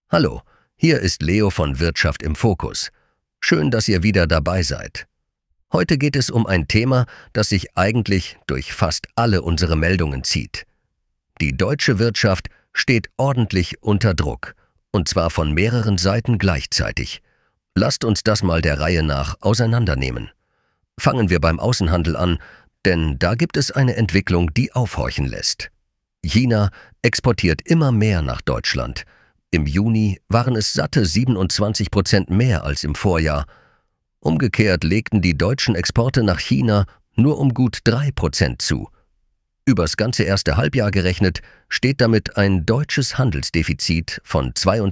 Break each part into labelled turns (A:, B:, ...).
A: Hallo, hier ist Leo von Wirtschaft im Fokus. Schön, dass ihr wieder dabei seid. Heute geht es um ein Thema, das sich eigentlich durch fast alle unsere Meldungen zieht. Die deutsche Wirtschaft steht ordentlich unter Druck, und zwar von mehreren Seiten gleichzeitig. Lasst uns das mal der Reihe nach auseinandernehmen. Fangen wir beim Außenhandel an, denn da gibt es eine Entwicklung, die aufhorchen lässt. China exportiert immer mehr nach Deutschland. Im Juni waren es satte 27% mehr als im Vorjahr. Umgekehrt legten die deutschen Exporte nach China nur um gut 3% zu. Übers ganze erste Halbjahr gerechnet steht damit ein deutsches Handelsdefizit von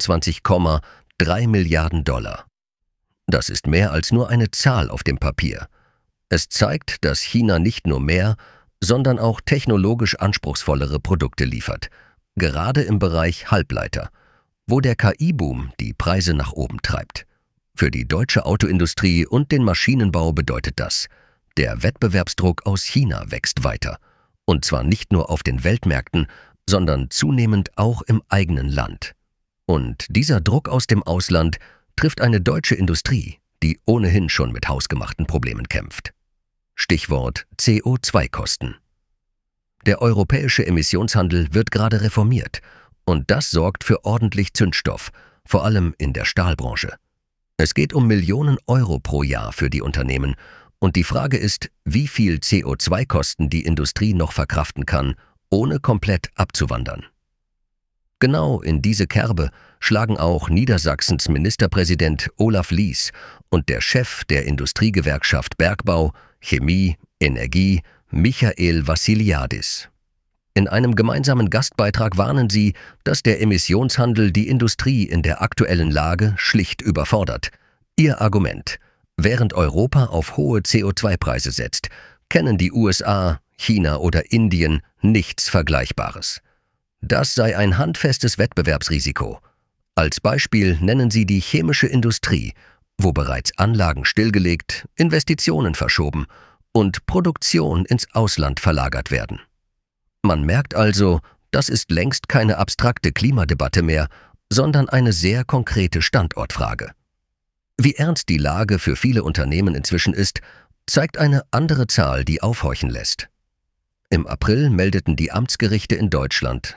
A: 22,3 Milliarden $. Das ist mehr als nur eine Zahl auf dem Papier. Es zeigt, dass China nicht nur mehr, sondern auch technologisch anspruchsvollere Produkte liefert, gerade im Bereich Halbleiter, wo der KI-Boom die Preise nach oben treibt. Für die deutsche Autoindustrie und den Maschinenbau bedeutet das: der Wettbewerbsdruck aus China wächst weiter. Und zwar nicht nur auf den Weltmärkten, sondern zunehmend auch im eigenen Land. Und dieser Druck aus dem Ausland trifft eine deutsche Industrie, die ohnehin schon mit hausgemachten Problemen kämpft. Stichwort CO2-Kosten. Der europäische Emissionshandel wird gerade reformiert, und das sorgt für ordentlich Zündstoff, vor allem in der Stahlbranche. Es geht um Millionen Euro pro Jahr für die Unternehmen, und die Frage ist, wie viel CO2-Kosten die Industrie noch verkraften kann, ohne komplett abzuwandern. Genau in diese Kerbe schlagen auch Niedersachsens Ministerpräsident Olaf Lies und der Chef der Industriegewerkschaft Bergbau, Chemie, Energie, Michael Vassiliadis. In einem gemeinsamen Gastbeitrag warnen sie, dass der Emissionshandel die Industrie in der aktuellen Lage schlicht überfordert. Ihr Argument: während Europa auf hohe CO2-Preise setzt, kennen die USA, China oder Indien nichts Vergleichbares. Das sei ein handfestes Wettbewerbsrisiko. Als Beispiel nennen sie die chemische Industrie, wo bereits Anlagen stillgelegt, Investitionen verschoben und Produktion ins Ausland verlagert werden. Man merkt also, das ist längst keine abstrakte Klimadebatte mehr, sondern eine sehr konkrete Standortfrage. Wie ernst die Lage für viele Unternehmen inzwischen ist, zeigt eine andere Zahl, die aufhorchen lässt. Im April meldeten die Amtsgerichte in Deutschland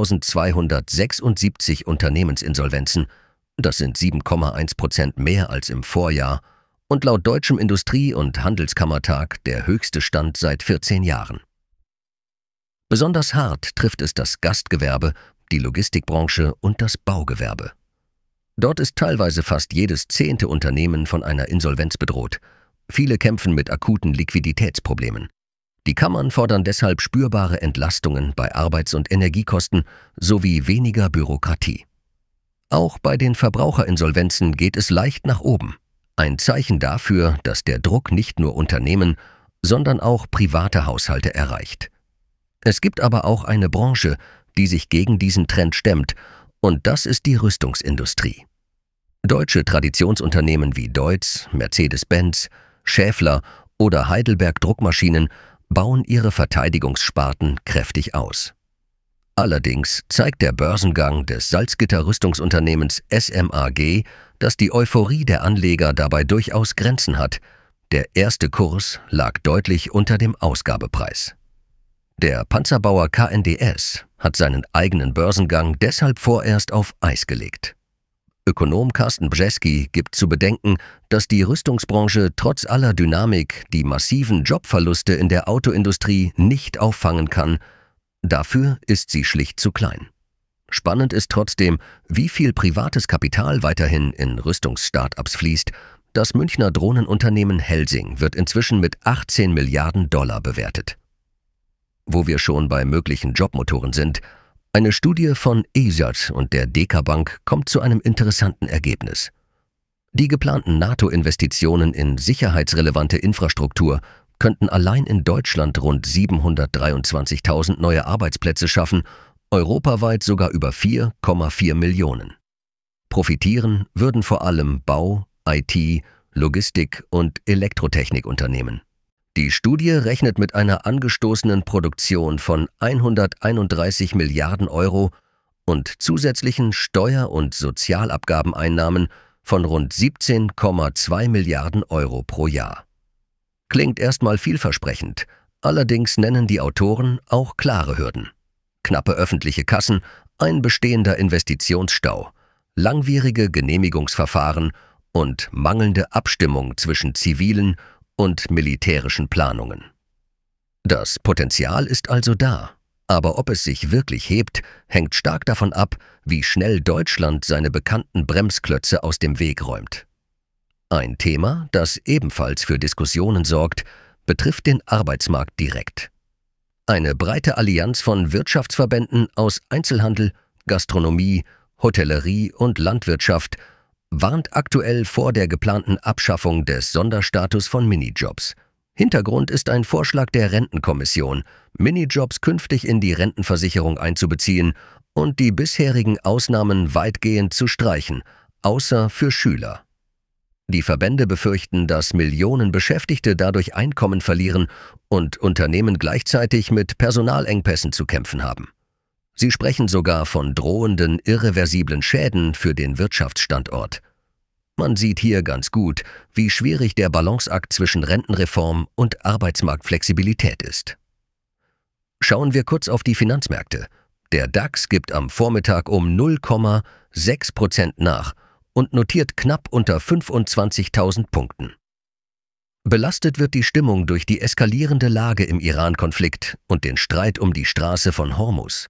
A: 2276 Unternehmensinsolvenzen, das sind 7,1% mehr als im Vorjahr und laut Deutschem Industrie- und Handelskammertag der höchste Stand seit 14 Jahren. Besonders hart trifft es das Gastgewerbe, die Logistikbranche und das Baugewerbe. Dort ist teilweise fast jedes 10. Unternehmen von einer Insolvenz bedroht. Viele kämpfen mit akuten Liquiditätsproblemen. Die Kammern fordern deshalb spürbare Entlastungen bei Arbeits- und Energiekosten sowie weniger Bürokratie. Auch bei den Verbraucherinsolvenzen geht es leicht nach oben. Ein Zeichen dafür, dass der Druck nicht nur Unternehmen, sondern auch private Haushalte erreicht. Es gibt aber auch eine Branche, die sich gegen diesen Trend stemmt, und das ist die Rüstungsindustrie. Deutsche Traditionsunternehmen wie Deutz, Mercedes-Benz, Schaeffler oder Heidelberg Druckmaschinen bauen ihre Verteidigungssparten kräftig aus. Allerdings zeigt der Börsengang des Salzgitter-Rüstungsunternehmens SMAG, dass die Euphorie der Anleger dabei durchaus Grenzen hat. Der erste Kurs lag deutlich unter dem Ausgabepreis. Der Panzerbauer KNDS hat seinen eigenen Börsengang deshalb vorerst auf Eis gelegt. Ökonom Carsten Brzeski gibt zu bedenken, dass die Rüstungsbranche trotz aller Dynamik die massiven Jobverluste in der Autoindustrie nicht auffangen kann. Dafür ist sie schlicht zu klein. Spannend ist trotzdem, wie viel privates Kapital weiterhin in Rüstungs-Startups fließt. Das Münchner Drohnenunternehmen Helsing wird inzwischen mit 18 Milliarden $ bewertet. Wo wir schon bei möglichen Jobmotoren sind: eine Studie von ESAT und der DK Bank kommt zu einem interessanten Ergebnis. Die geplanten NATO-Investitionen in sicherheitsrelevante Infrastruktur könnten allein in Deutschland rund 723.000 neue Arbeitsplätze schaffen, europaweit sogar über 4,4 Millionen. Profitieren würden vor allem Bau, IT, Logistik und Elektrotechnikunternehmen. Die Studie rechnet mit einer angestoßenen Produktion von 131 Milliarden € und zusätzlichen Steuer- und Sozialabgabeneinnahmen von rund 17,2 Milliarden Euro pro Jahr. Klingt erstmal vielversprechend, allerdings nennen die Autoren auch klare Hürden. Knappe öffentliche Kassen, ein bestehender Investitionsstau, langwierige Genehmigungsverfahren und mangelnde Abstimmung zwischen zivilen und militärischen Planungen. Das Potenzial ist also da, aber ob es sich wirklich hebt, hängt stark davon ab, wie schnell Deutschland seine bekannten Bremsklötze aus dem Weg räumt. Ein Thema, das ebenfalls für Diskussionen sorgt, betrifft den Arbeitsmarkt direkt. Eine breite Allianz von Wirtschaftsverbänden aus Einzelhandel, Gastronomie, Hotellerie und Landwirtschaft warnt aktuell vor der geplanten Abschaffung des Sonderstatus von Minijobs. Hintergrund ist ein Vorschlag der Rentenkommission, Minijobs künftig in die Rentenversicherung einzubeziehen und die bisherigen Ausnahmen weitgehend zu streichen, außer für Schüler. Die Verbände befürchten, dass Millionen Beschäftigte dadurch Einkommen verlieren und Unternehmen gleichzeitig mit Personalengpässen zu kämpfen haben. Sie sprechen sogar von drohenden irreversiblen Schäden für den Wirtschaftsstandort. Man sieht hier ganz gut, wie schwierig der Balanceakt zwischen Rentenreform und Arbeitsmarktflexibilität ist. Schauen wir kurz auf die Finanzmärkte. Der DAX gibt am Vormittag um 0,6% nach und notiert knapp unter 25.000 Punkten. Belastet wird die Stimmung durch die eskalierende Lage im Iran-Konflikt und den Streit um die Straße von Hormuz.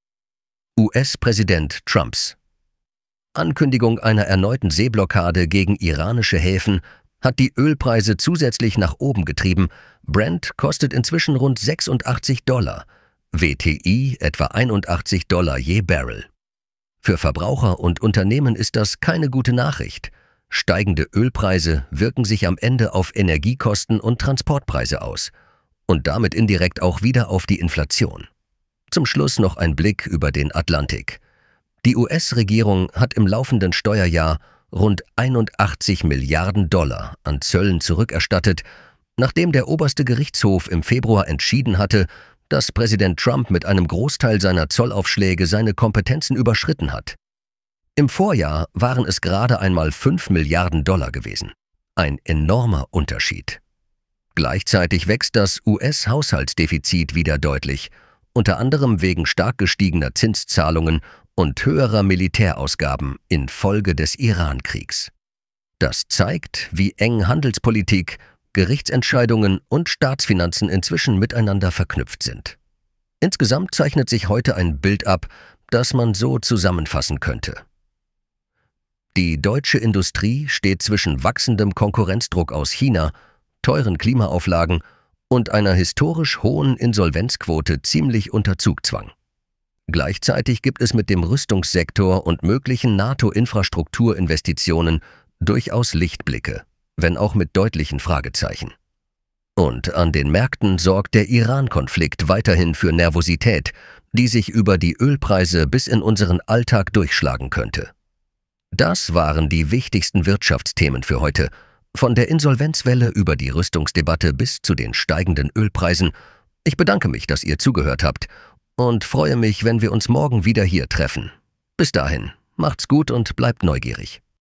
A: US-Präsident Trumps Ankündigung einer erneuten Seeblockade gegen iranische Häfen hat die Ölpreise zusätzlich nach oben getrieben. Brent kostet inzwischen rund $86, WTI etwa $81 je Barrel. Für Verbraucher und Unternehmen ist das keine gute Nachricht. Steigende Ölpreise wirken sich am Ende auf Energiekosten und Transportpreise aus und damit indirekt auch wieder auf die Inflation. Zum Schluss noch ein Blick über den Atlantik. Die US-Regierung hat im laufenden Steuerjahr rund $81 Milliarden an Zöllen zurückerstattet, nachdem der oberste Gerichtshof im Februar entschieden hatte, dass Präsident Trump mit einem Großteil seiner Zollaufschläge seine Kompetenzen überschritten hat. Im Vorjahr waren es gerade einmal $5 Milliarden gewesen. Ein enormer Unterschied. Gleichzeitig wächst das US-Haushaltsdefizit wieder deutlich, unter anderem wegen stark gestiegener Zinszahlungen und höherer Militärausgaben infolge des Iran-Kriegs. Das zeigt, wie eng Handelspolitik, Gerichtsentscheidungen und Staatsfinanzen inzwischen miteinander verknüpft sind. Insgesamt zeichnet sich heute ein Bild ab, das man so zusammenfassen könnte. Die deutsche Industrie steht zwischen wachsendem Konkurrenzdruck aus China, teuren Klimaauflagen und einer historisch hohen Insolvenzquote ziemlich unter Zugzwang. Gleichzeitig gibt es mit dem Rüstungssektor und möglichen NATO-Infrastrukturinvestitionen durchaus Lichtblicke, wenn auch mit deutlichen Fragezeichen. Und an den Märkten sorgt der Iran-Konflikt weiterhin für Nervosität, die sich über die Ölpreise bis in unseren Alltag durchschlagen könnte. Das waren die wichtigsten Wirtschaftsthemen für heute. Von der Insolvenzwelle über die Rüstungsdebatte bis zu den steigenden Ölpreisen. Ich bedanke mich, dass ihr zugehört habt und freue mich, wenn wir uns morgen wieder hier treffen. Bis dahin, macht's gut und bleibt neugierig.